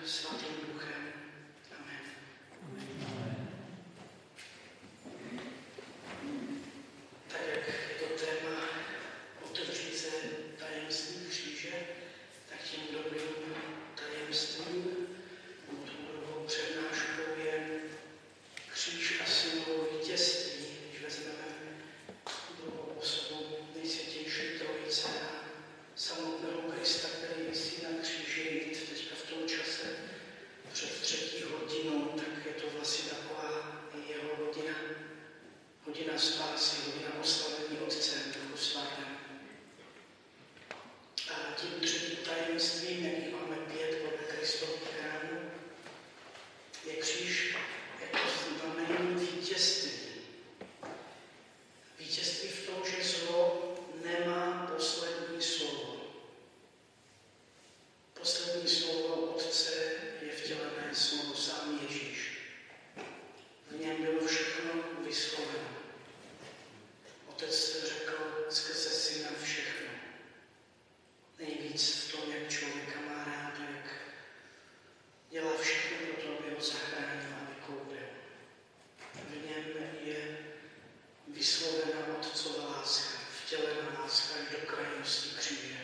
Svatým Duchem. Amen. Tak jak je to téma otevřít se tajemství kříže, tak tím dobrým tajemstvím, druhou přednáškou je kříž a synovo vítězství, když vezmeme druhou osobu Nejsvětější Trojice a samotného Krista, který visí na kříži, teďka v tom čase před 3. hodinou, tak je to vlastně taková jeho hodina spásy, hodina oslavení Otcem Duchu Svatém. A tím třetím tajemstvím, jakých máme 5 podle Kristových rán, je kříž jako znamení vítězství. Vítězství v tom, že zlo nemá poslední slovo. Poslední slovo Otce je vtělené slovo sám Ježíš. V něm bylo všechno vysloveno. Otec řekl skrze Syna všechno. Nejvíc v tom, jak člověka má rád, jak dělá všechno pro to, aby ho zachránil a vykoupil. V něm je vyslovena Otcova láska, vtělená láska až do krajnosti kříže.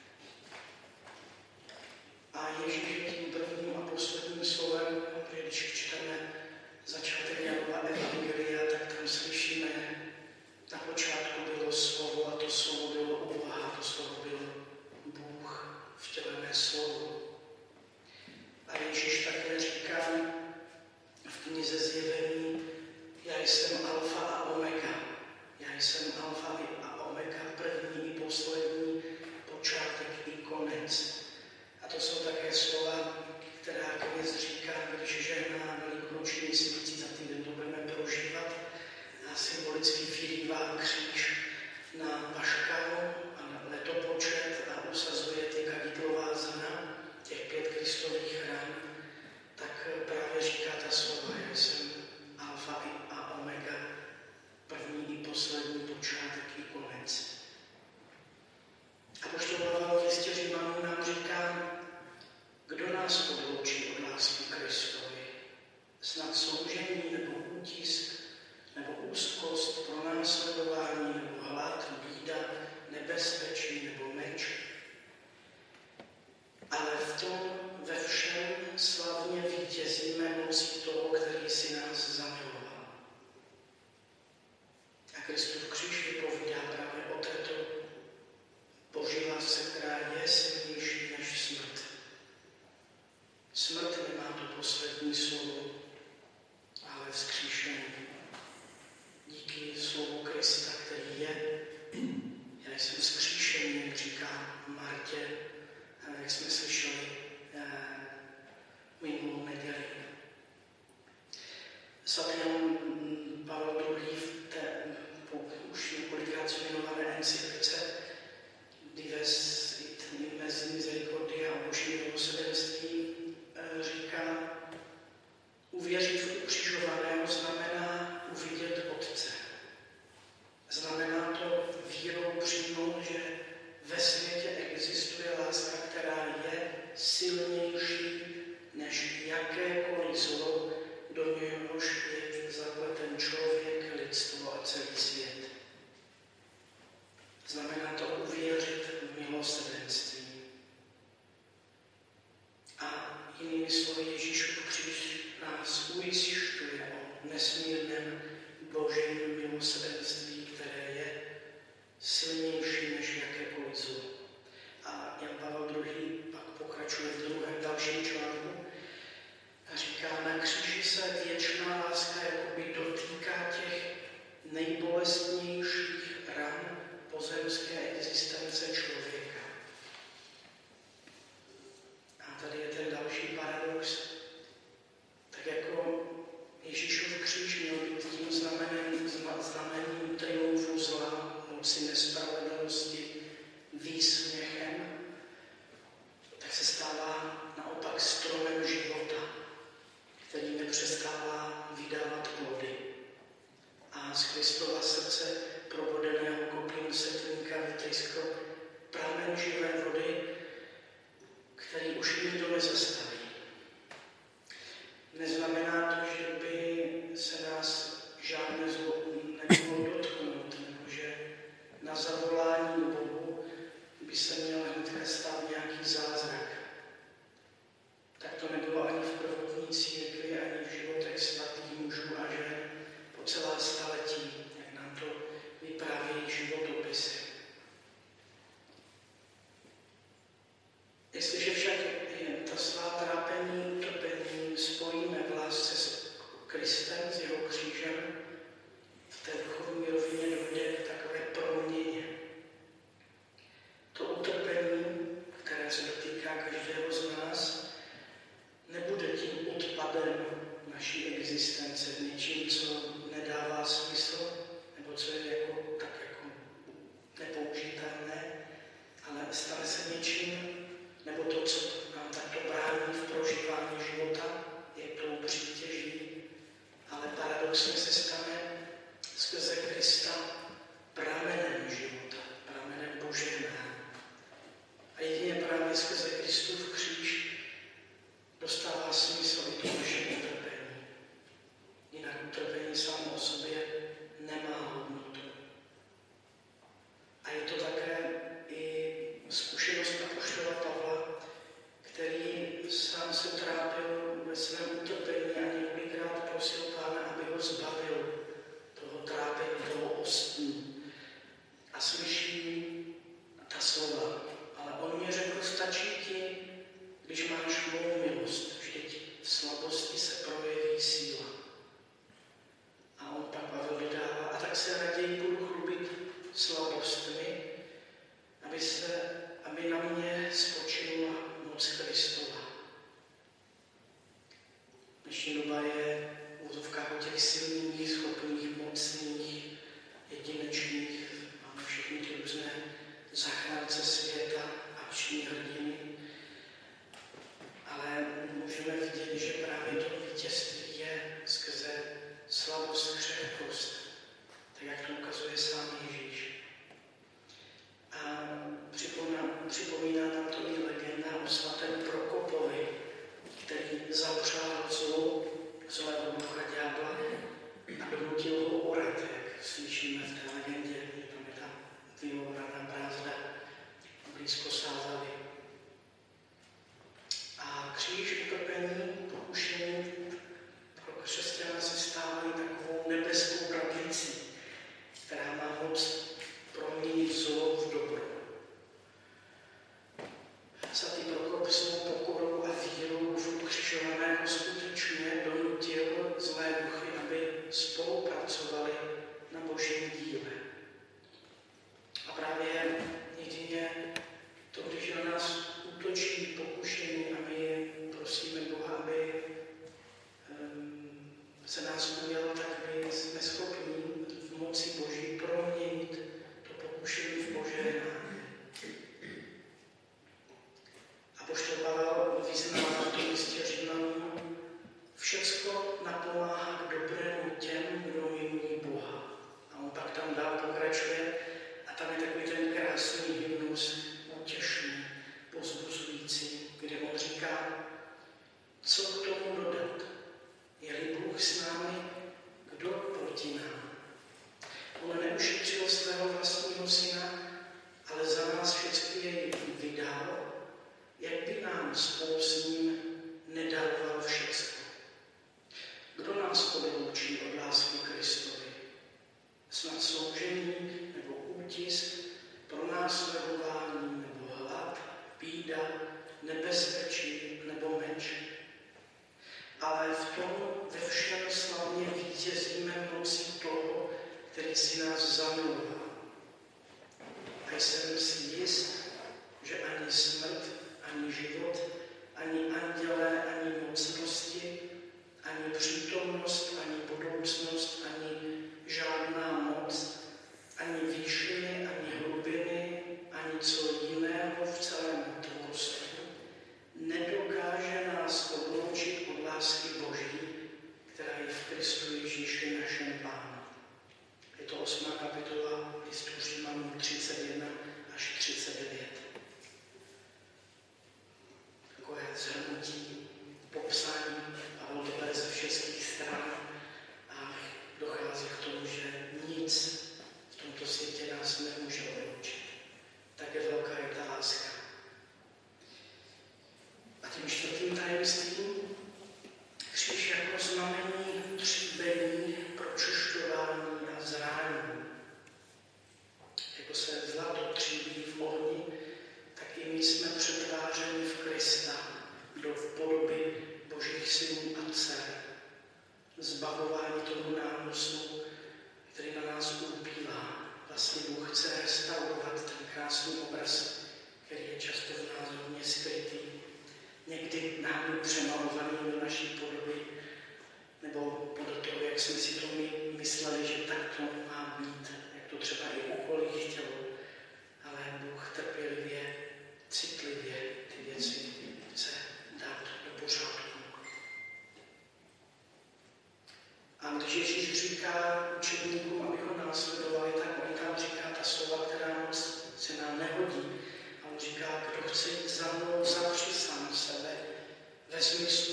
A Ježíš je tím prvním a posledním slovem, protože když čteme začátek Janova evangelia, tak tam slyšíme, na počátku bylo slovo a to slovo bylo u Boha, to slovo bylo Bůh, vtělené slovo. A Ježíš také říká v knize Zjevení, já jsem alfa a omega. Já jsem alfa a omega, první i poslední, počátek i konec. A to jsou také slova, která kněz říká, když žehná velikonoční svící, za týden to budeme prožívat, a symbolicky vyrývá kříž na vaškavu a na letopočet a usazuje ty kadidlová zrna, těch 5 Kristových ran, tak právě říká ta slova, já jsem alfa a omega, první i poslední, počátek i konec. A apoštol Pavel v listě Římanům nám říká, kdo nás odloučí od lásky Kristovi? Snad soužení nebo útisk, nebo úzkost, pronásledování, nebo hlad, bída, nebezpečí nebo meč. Ale v tom ve všem slavně vítězíme mocí toho, který si nás zamiloval. A Kristův kříž vypovídá právě o této Boží lásce, která je silnější než smrt. Smrt nemá to poslední slovo, ale vzkříšení. Díky slovu Krista, který je, já jsem vzkříšený, jak říká Martě, jak jsme slyšeli minulou neděli. Svatý Jan Pavel II. V té už několikrát zmiňované encyklice Dives et Misericordia o Božím milosrdenství říká, uvěřit v ukřižovaného znamená uvidět Otce. Znamená to vírou přijmout, že ve světě existuje láska, která je silnější než jakékoliv zlo, do něhož je zapleten člověk, lidstvo a celý svět. Znamená to uvěřit v milosrdenství. A jinými slovy Ježíšův kříž nás ujišťuje o nesmírném Božím milosrdenství, které je silnější než jakékoliv zlo. A Jan Pavel II. Pak pokračuje v druhém dalším článku a říká, na kříži se věčná láska jakoby dotýká těch nejbolestnějších ran pozemské existence člověka. A tady je ten další paradox. Tak jako Ježíšův kříž měl být tím znamením triumfu zla, moci nespravedlnosti, výsměchem, tak se stává naopak stromem církvi ani v životech svatých mužů a žen po celá staletí, jak nám to vyprávějí životopisy. Jestliže však ta svá trápení, utrpení spojíme v lásce s Kristem, s jeho křížem, v té duchovní rovině dojde k takové proměně. To utrpení, které se dotýká každého z nás, nebude tím odpadem naší existence, něčím, co nedává smysl, nebo co je tak jako nepoužitelné, ale stane se něčím, nebo to, co nám takto brání v prožívání života, je tou přítěží, ale paradoxně se stane skrze Krista pramenem života, pramenem požehnání. A jedině právě skrze Kristův kříž dostává smysl i to naše utrpení. Jinak utrpení samo o sobě nemá hodnotu. A je to také i zkušenost apoštola Pavla, který sám se trápil ve svém utrpení a několikrát prosil Pána, aby ho zbavil toho trápení, toho ostní. A slyší ta slova. Ale on mi řekl, stačí ti, když máš mou milost, vždyť v slabosti se projeví síla. A on pak Pavel dodává, a tak se raději budu chlubit slabostmi, aby na mě spočinula moc Kristova. Dnešní doba je v úzovkách o těch silných, schopných, mocných, jedinečných, máme všechny ty různé zachránce světa, akční hrdiny, ale můžeme vidět, že právě to vítězství je skrze slabost, křehkost, tak jak to ukazuje sám Ježíš. A připomíná nám to i legenda o svatém Prokopovi, který zapřál zlého ducha ďábla a donutil ho orat, jak slyšíme v té legendě, tam je ta vyhoraná brázda blízko Sázavy. A kříž, utrpení, pokušení pro křesťana se stávají takovou nebeskou kaplicí, která má moc proměnit zlo v dobro. Svatý Prokop svou pokorou a vírou v ukřižovaného skutečně donutil zlé duchy, aby spolupracovali na božím díle. A právě jedině to, když na nás útočí pokušení a my prosíme Boha, aby se nás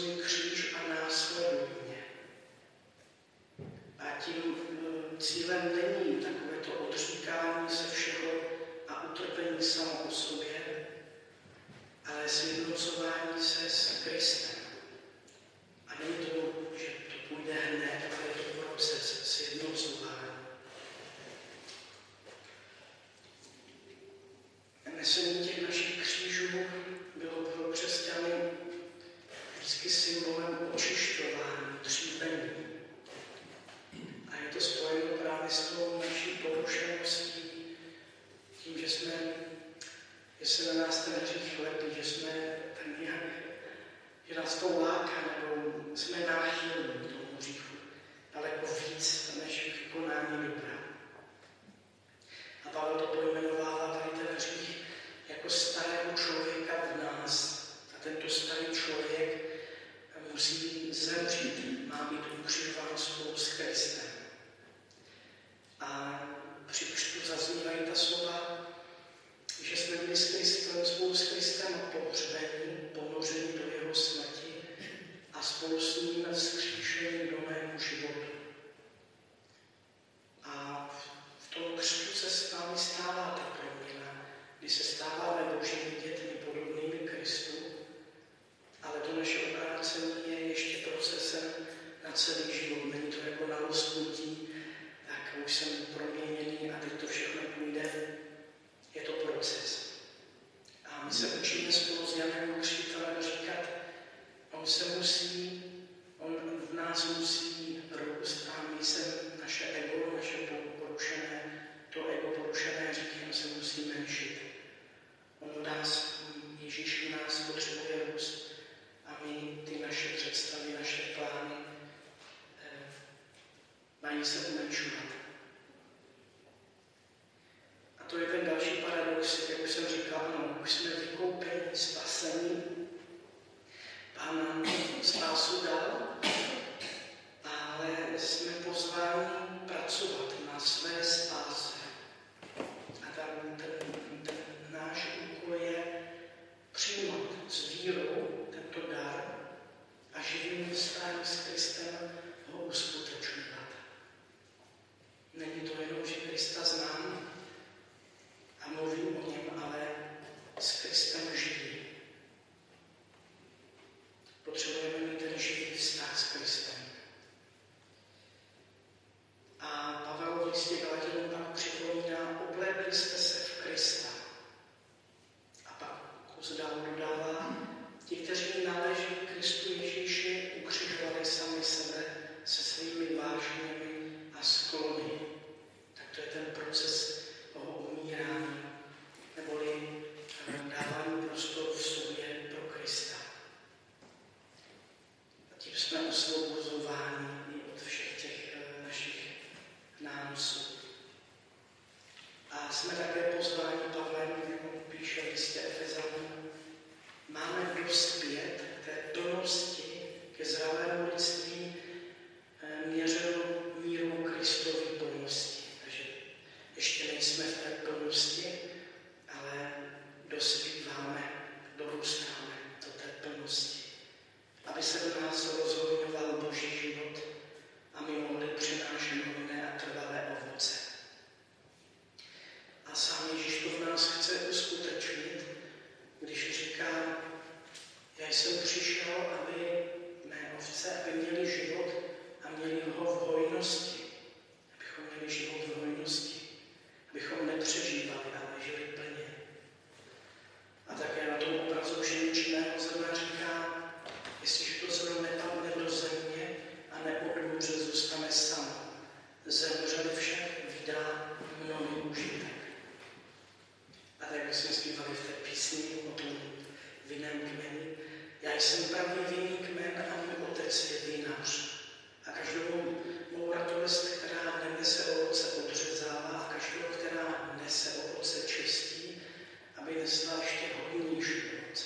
svůj kříž a následuj mě. A tím cílem není takovéto odříkání se všeho a utrpení samo o sobě, ale sjednocování se s Kristem. A není to, že to půjde hned, ale je to proces sjednocování. Nesení těch našich křížů bylo pro křesťany vždycky symbolem očišťování, třípení. A je to spojeno právě s tou naší porušeností, tím, že se na nás ten hřích lepí, že jsme ten nějak, že nás to láká, nebo jsme náchylní k tomu hříchu daleko víc, než k konání dobra. A Pavel to pojmenovává tady ten hřích jako starého člověka v nás. A tento starý člověk musí zemřít, má být ukřižován spolu s Kristem. A při křtu zaznívají ta slova, že jsme byli spolu s Kristem pohřbeni, ponořeni do jeho smrti a spolu s ním vzkříšeni do novému životu. A v tom křtu se s námi stává ta proměna, kdy se stáváme Božími dětmi podobnými Kristu, ale to naše obrácení je ještě procesem na celý život. Není to jako na rozpnutí, tak už jsem proměněný a teď to všechno půjde. Je to proces. A my se učíme spolu s Janem Křtitelem říkat, on v nás musí růst a my se naše ego, naše porušené, to ego porušené hříchem se musí menšit. Ježíš v nás potřebuje růst a my ty naše představy, naše plány mají se umenšovat. A to je ten další paradox, jak už jsem říkal, už jsme vykoupeni, spasení. Pán nám spásu dal, ale jsme pozváni pracovat na své spáse. A ten náš úkol je přijímat s vírou tento dar a živým vztahem s Kristem ho uskutečňovat. Není to jenom, že Krista znám a mluvím o něm, ale s Kristem žijí. Potřebujeme mít ten živý vztah s Kristem. A Pavel v listě Galaťanům pak připomíná, oblékli jste se v Krista. A pak kus dál dodává, ti, kteří náleží Kristu Ježíši, ukřižovali sami sebe se svými vášněmi a sklony. Tak to je ten proces toho umírání, neboli dávání prostoru v sobě pro Krista. A tím jsme osvobozováni od všech těch našich nánosů. A jsme také pozváni Pavlem, jak píše v listě Efezanům, máme dospět k té plnosti, ke zralému lidství měřeno mírou Kristovy plnosti. Takže ještě nejsme v té plnosti, ale dospíváme, dorůstáme do té plnosti. Aby se v nás rozhojňoval Boží život a my mohli přinášet hojné a trvalé ovoce. A sám Ježíš to v nás chce uskutečnit, když říká, já jsem přišel, aby mé ovce, aby měli život a měli ho v hojnosti. Abychom měli život v hojnosti. Abychom nepřežívali, ale žili plně. A také na tom obrazu ženičného zrna říká, jestliže to zrno nepadne do země a neodumře, zůstane samo. Zemřeli však vydá mnohý užitek. A tak jak jsme zpívali v té písni o tom vinném kmeni, já jsem pravý vinný kmen a můj otec je vinař. A každou mou radost, která nenese ovoce, odřezává a každou, která nese ovoce, čistí, aby nesla ještě hodnější ovoce.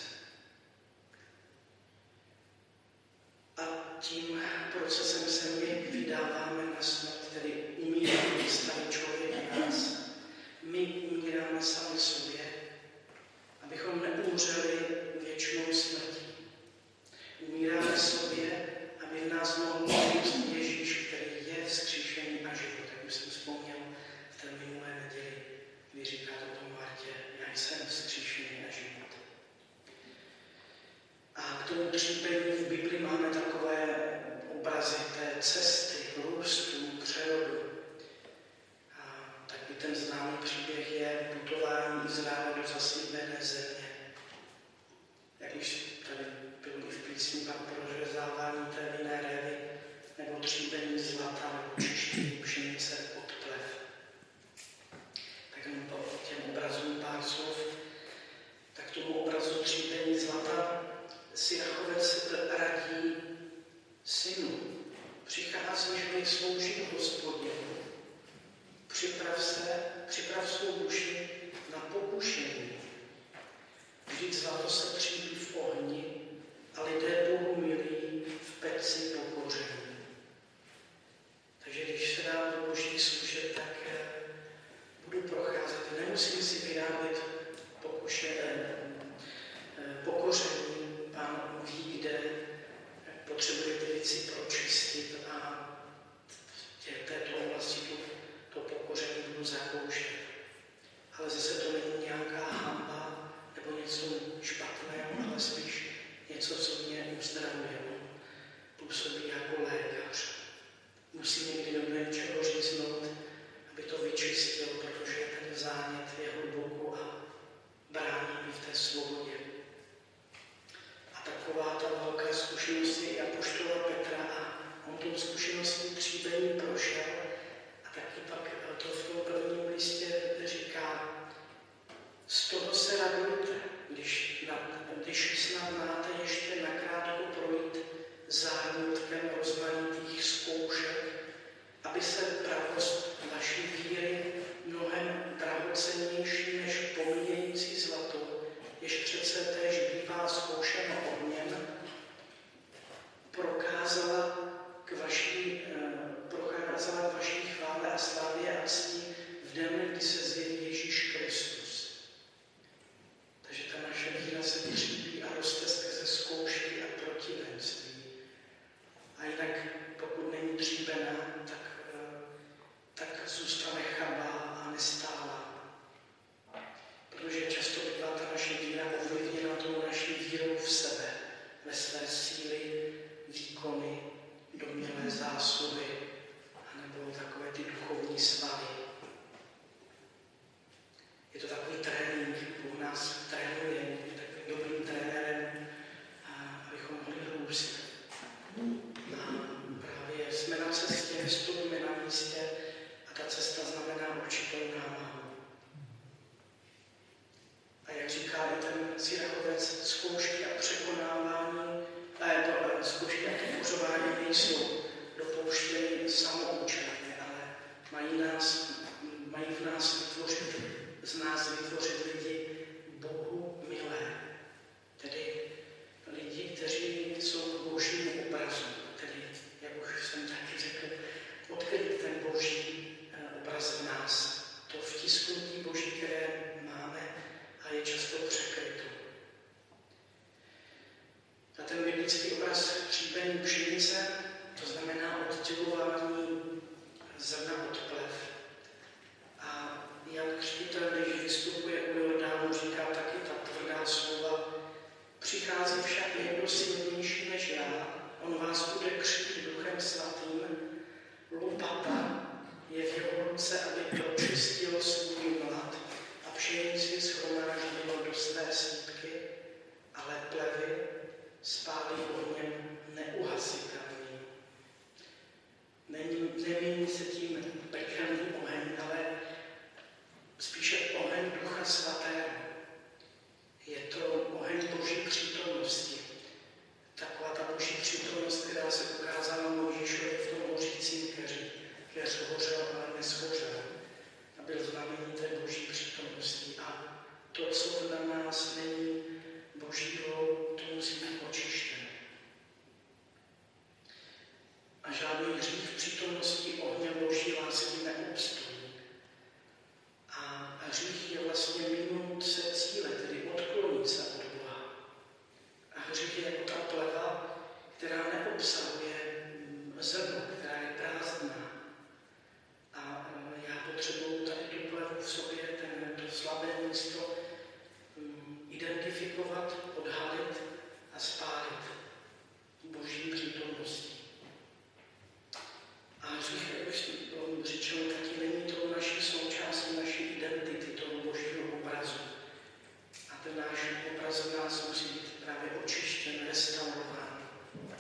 A tím procesem se my vydáváme na smrt, tedy umíráme starý člověk v nás. My umíráme sami sobě, abychom neumřeli věčnou smrtí. Umírá odpovídáme sobě, aby v nás mohl žít Ježíš, který je vzkříšení a život. Jak už jsem vzpomněl v té minulé neděli, kdy říká to tomu Martě, já jsem vzkříšení a život. A k tomu tříbení v Bibli máme takové obrazy té cesty, růstu, přerodu. A taky ten známý příběh je putování Izraele do zaslíbené země. Jak už tady bylo i v písni, pak prořezávání té vinné révy, nebo tříbení zlata, nebo čištění pšenice od plev. Tak jenom po těm obrazům pár slov. Tak tomu obrazu tříbení zlata si Jachovec radí synu. Přicházíš mi sloužit Hospodinu. Připrav svou duši na pokušení. Vždyť zlato se tříbí v ohni a lidé Bohu milí v peci pokoření. Takže když se dám do božích služeb, tak budu procházet. Nemusím si vyrábět pokoření. Pán ví, kde potřebuje ty věci pročistit a v této oblasti to pokoření budu zakoušet. Ale zase to není nějaká hanba nebo něco špatného, ale spíš něco, co mě uzdravuje. Působí jako lékař. Musí někdy do něčeho říznout, aby to vyčistil, protože ten zánět je hluboko a brání mi v té svobodě. A taková ta velká zkušenost je i apoštola Petra a on tou zkušeností tříbení prošel a taky pak to v tom prvním listě říká, z toho se radujte, když snad máte ještě nakrátko projít záhnutkem rozmanitých zkoušek, aby se pravost vaší víry mnohem drahocennější než pomíjející zlato, jež přece též bývá zkoušeno ohněm, prokázala k vaší chvále a slávě a cti v den, kdy se zjeví Ježíš Kristus. Takže ta naše víra se tříbí a roste skrze zkoušky a protivenství. A jinak, pokud není tříbená, tak zůstane chabá a nestálá. Protože často bývá ta naše víra ovlivněna tou naší vírou v sebe, ve své síly, výkony, domnělé zásluhy, anebo takové ty duchovní svaly. Je to takový trénink, Bůh nás trénuje, takovým dobrým trenérem, abychom mohli růst. A právě jsme na cestě, vystupujeme na místě a ta cesta znamená určitou námahu. A jak říká i ten Jachovec, zkoušky a překonávání, zkoušky a pokořování nejsou dopouštěny samoučelně, ale mají v nás vytvořit lidi Bohu milé. Tedy lidi, kteří jsou k božímu obrazu. Tedy, jak už jsem taky řekl, odkryt ten boží obraz v nás. To vtisknutí boží, které máme a je často překryto. A ten biblický obraz tříbení pšenice, to znamená oddělování zrna od plev. A Jan Křtitel, když vystupuje u Jordánu, říká taky ta tvrdá slova. Přichází však někdo silnější než já, on vás bude křtít Duchem Svatým. Lopata je v jeho ruce, aby pročistil svůj mlad a pšenici shromáždilo do své sýpky, ale plevy spálí ohněm neuhasitelný. Nemění se tím pekelný oheň, ale spíše oheň Ducha Svatého. Je to oheň Boží přítomnosti. Taková ta Boží přítomnost, která se ukázala Mojžíšovi v tom hořícím keři. Keř hořel, ale neshořel. A byl znamení té Boží přítomnosti. A to, co na nás není Božího, to musí být očištěno. A žádný hřích v přítomnosti ohně Boží lásky neobstojí. A hřích je vlastně minout se cíle, tedy odklonit se od Boha. A hřích je jako ta pleva, neobsahuje zrno, která je prázdná. A já potřebuji tady tu plevu v sobě, to slabé místo identifikovat, odhalit a spálit Boží přítomností. A hřích, jak už bylo řečeno, taky není to naší součástí, naší identity, toho Božího obrazu. A ten náš obraz v nás musí být právě očištěn, restaurován.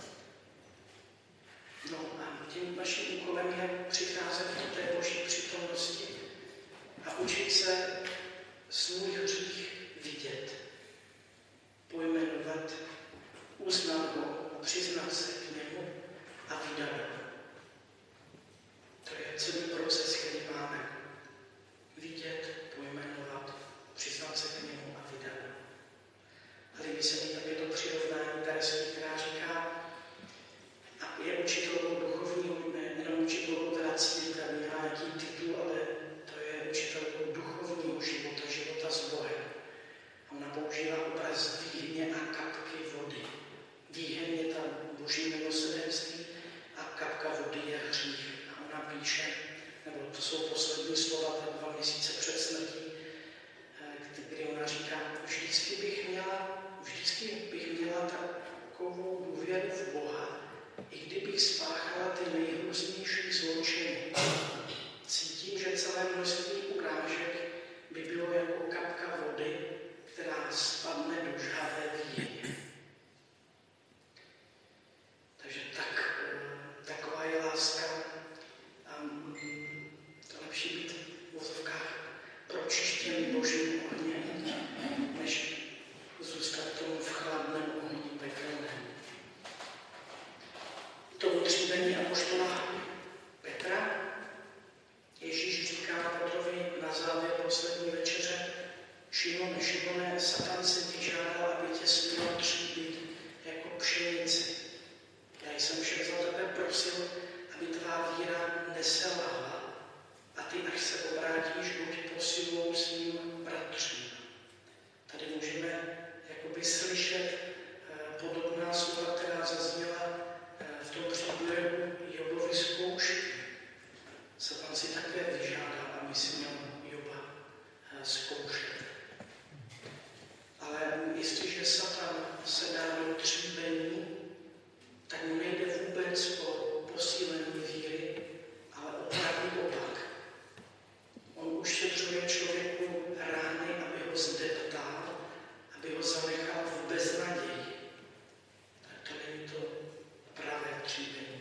No a tím naším úkolem je přicházet do té Boží přítomnosti a učit se svůj hřích vidět, pojmenovat, uznat ho, přiznat se k němu a vydat ho. To je celý proces, který máme. Vidět, pojmenovat, přiznat se k němu a vydat ho. A líbí se mi také to přirovnání Teresky, která říká, a je učitelkou duchovního, nejenom učitelkou teda církve, nemá nějaký titul, ale to je učitelkou duchovního života s Bohem. A ona používá obraz výhně a kapky vody. Výheň je tam Boží milosrdenství a kapka vody je hřích. A ona píše, nebo to jsou poslední slova, 2 měsíce před smrtí, kdy ona říká, vždycky bych měla takovou důvěru v Boha, i kdybych spáchala ty nejhrůznější zločiny. Cítím, že celé množství urážek by bylo jako kapka vody, která spadne do žhavé výhně. Takže taková je láska a to lepší být v vozovkách pročištěný Božím ohněm, než zůstat tomu v chladném ohni pekelném. To utříbení apoštola Petra Ježíš říká Petrovi na závěr poslední večeře, Šimone, Satan si vyžádal, aby tě směl tříbit jako pšenici. Já jsem však za tebe prosil, aby tvá víra neselhala a ty, až se obrátíš, buď posilou svým bratřím. Tady můžeme jakoby slyšet podobná slova, která zazněla v tom příběhu Jobovy zkoušky. Satan si také vyžádal, aby si měl Joba zkoušet. Ale jestliže Satan se dá do tříbení, tak mu nejde vůbec o posílení víry, ale o pravý opak. On ušetřuje člověku rány, aby ho zdeptal, aby ho zanechal v beznaději. Tak to není to pravé tříbení.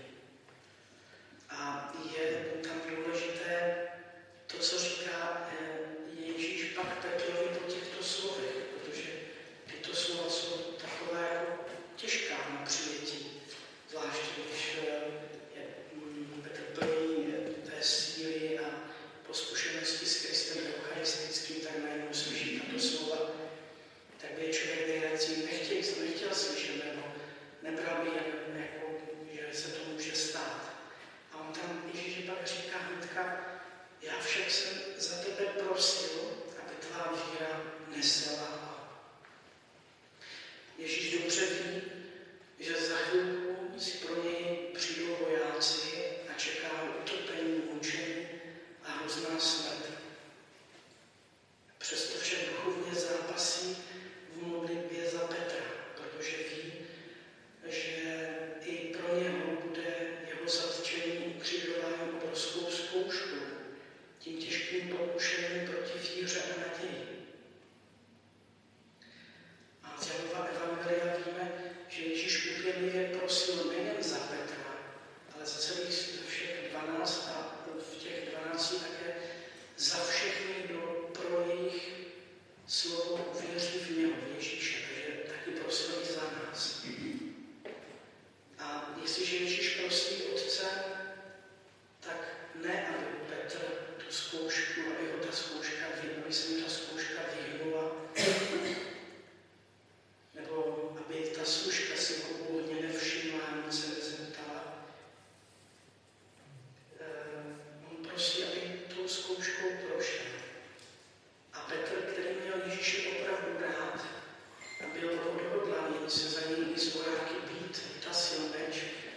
A je tam důležité to, co říká Ježíš pak Petrovi po těchto slovech, protože tyto slova jsou taková jako těžká na přijetí, zvlášť když je Petr plný té síly a po zkušenosti s Kristem eucharistickým, tak najednou slyší tato slova, tak by člověk nejradši nechtěl slyšet, nebo nebral by jen jako, že se to může stát. A on tam Ježíš pak říká hnedka, já však jsem za tebe prosil, aby tvá víra neselhala. Ježíš dobře ví, že za chvilku si pro něj přijdou vojáci a čeká ho utopení, mučení a hrozná smrt. Přesto však duchovně zápasí v modlitbě za Petra, protože ví, že i pro něho bude jeho zatčení ukřižování obrovskou zkouškou, tím těžkým pokušením proti víře a naději. A z Janova evangelia víme, že Ježíš úpěnlivě prosil nejen za Petra, ale za celých všech 12 a v těch 12 také za všechny, kdo pro jejich slovo uvěří v něho, v Ježíše, takže taky prosil i za nás. A jestliže Ježíš prosí Otce, tak ne, aby Petr tu zkoušku, aby ho ta zkouška vyhnula, nebo aby ta zkouška si původně nevšimla a nic se nezeptala. On prosí, aby tou zkouškou prošel. A Petr, který měl Ježíše opravdu rád a byl odhodlaný se za ním i z vojáky být, utasil meč,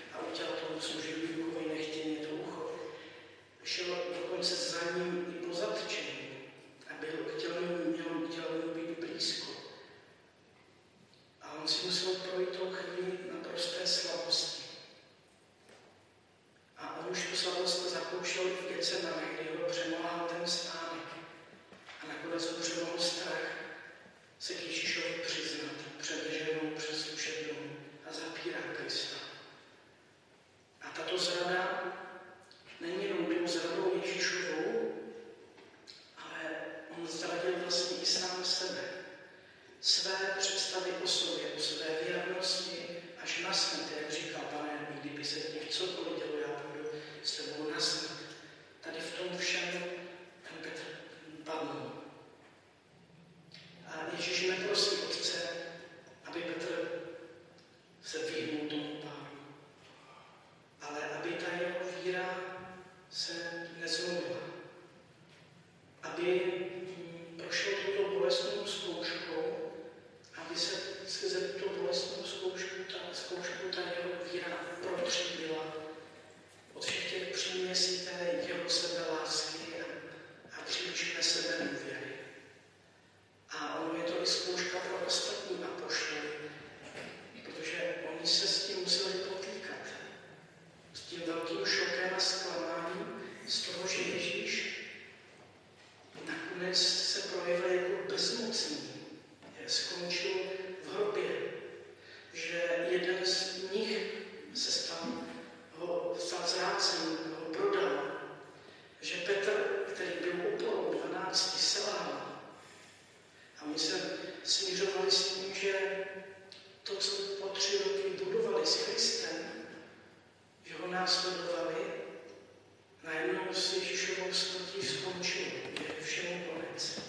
pronásledovali, najednou s Ježíšovou smrtí skončilo, je všemu konec.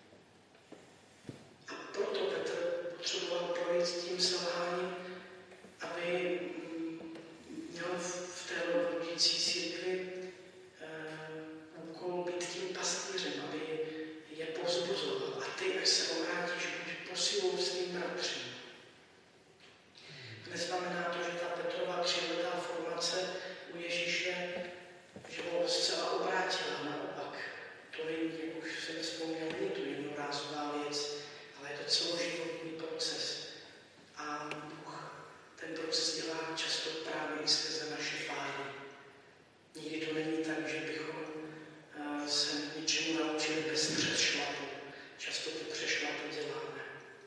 A proto Petr potřeboval projít tím selháním, aby měl v té rodící církvi úkol být tím pastýřem, aby je povzbuzoval. A ty, až se obrátíš, buď posilou svým bratřím. Neznamená to, že ta Petrova 3letá formace u Ježíše, že ho zcela obrátila, naopak. To není, jak už jsem vzpomněl, není to jednorázová věc, ale je to celoživotní proces. A Bůh ten proces dělá často právě i skrze naše pády. Nikdy to není tak, že bychom se něčemu naučili bez přešlapu. Často ty přešlapy děláme.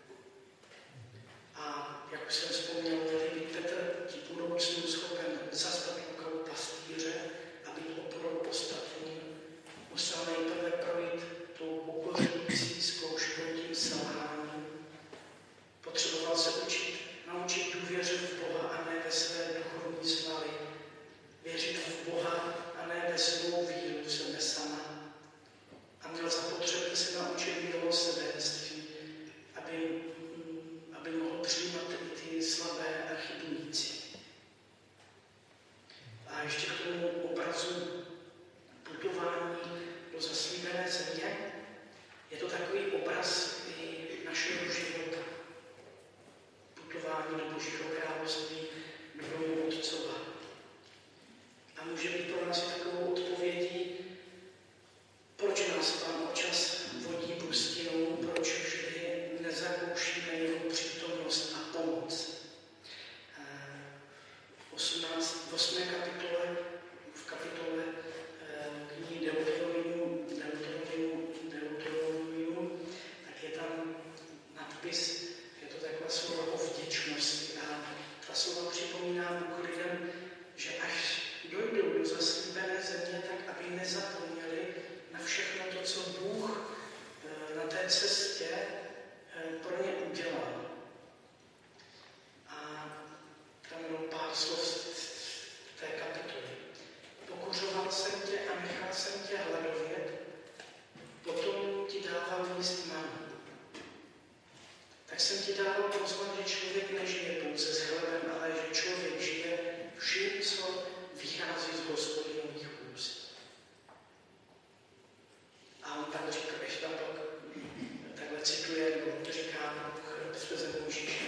A jak už jsem vzpomněl, měli být Petr v budoucnu schopen zastat rukou pastýře a být oporou ostatním. Musel nejprve projít tou pokořující zkouškou, tím selháním. Potřeboval se naučit důvěřit v Boha a ne ve své duchovní svaly. Věřit v Boha a ne ve svou víru v sebe sama. A měl zapotřebí se naučit milosrdenství, aby mohl přijímat i ty slabé a chybnící. A ještě k tomu obrazu putování do zaslíbené země, je to takový obraz i našeho života. Putování do Božího království do domu Otcova. A může být pro nás takovou odpovědí, proč nás Pán občas vodí pustinou, proč vždy nezakoušíme jeho přítomnost a pomoc. V 8. kapitole, v kapitole knihy Deuteronomium, tak je tam nadpis, je to takové slovo o vděčnosti. A ta slova připomíná Bůh lidem, že až dojdou do zaslíbené země, tak aby nezapomněli na všechno to, co Bůh na té cestě pro ně udělal. A tam jenom pár slov z té kapitoly. Pokořoval jsem tě a nechal jsem tě hladovět, potom ti dával jíst manu. Tak jsem ti dával poznat, že člověk nežije pouze s chlebem, ale že člověk žije vším, co vychází z Hospodinových úst. A on tak říká, když tam takhle cituje, nebo říká skrze Mojžíše,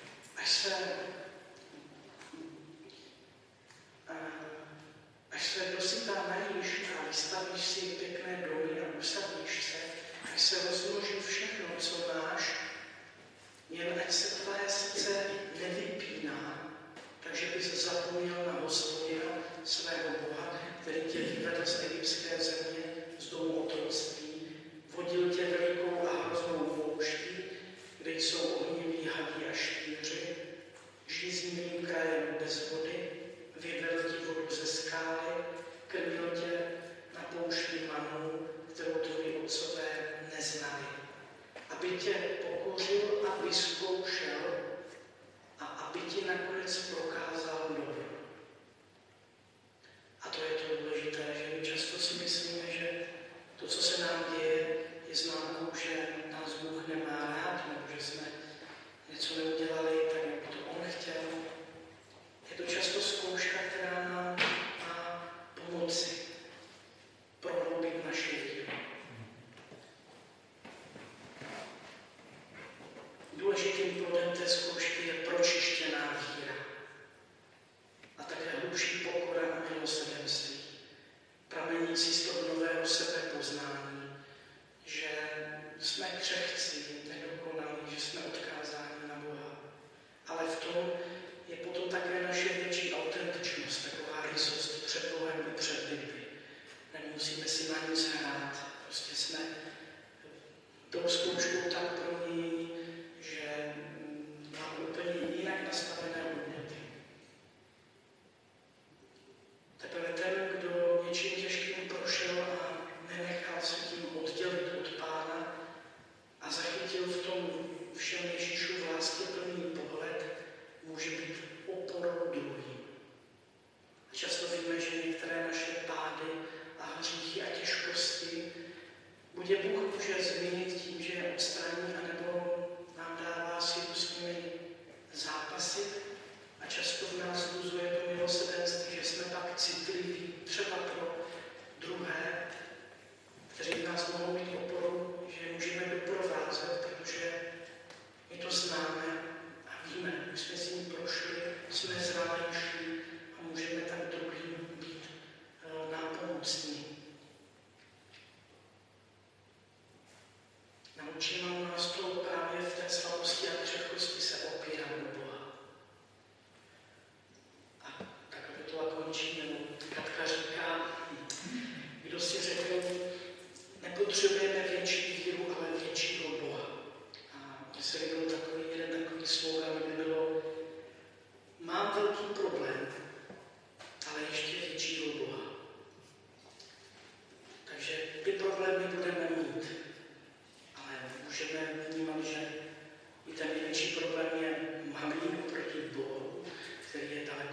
až se dosytá najíš a vystavíš si pěkné domy a usadíš se, až se rozmnoží všechno, co máš, jen ať se tvé srdce nevypíná, takže bys zapomněl na Hospodina, svého Boha, který tě vyvedl z egyptské země, z domu otroctví, vodil tě velikou a hroznou pouští, kde jsou ohniví hadi a štíři, žíznivým krajem bez vody, vyvedl ti vodu ze skály, krmil tě na poušti manou, kterou tvoji otcové neznali, aby tě pokořil a vyzkoušel a aby ti nakonec prokázal dobro. A to je to důležité, že my často si myslíme, že to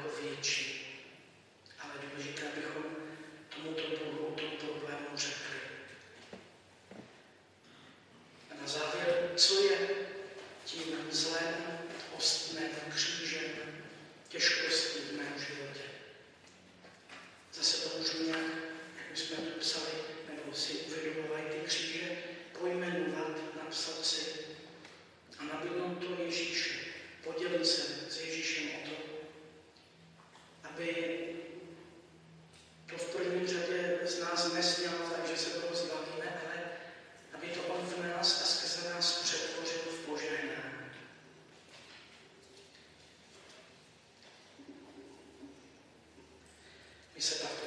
daleko větší. Ale důležité, abychom tomuto Bohu o tom problému řekli. A na závěr, co je tím zlem, ostnem, křížem, těžkostí v mém životě. Zase to můžu nějak, jak už jsme to psali, nebo si uvědomovali ty kříže, pojmenovat, napsat si a nabídnout to Ježíši. Podělit se s Ježíšem o to, aby to v první řadě z nás nesmělo tak, že se toho zbavíme, ale aby to on v nás a skrze nás přetvořil v požehnání. My se tak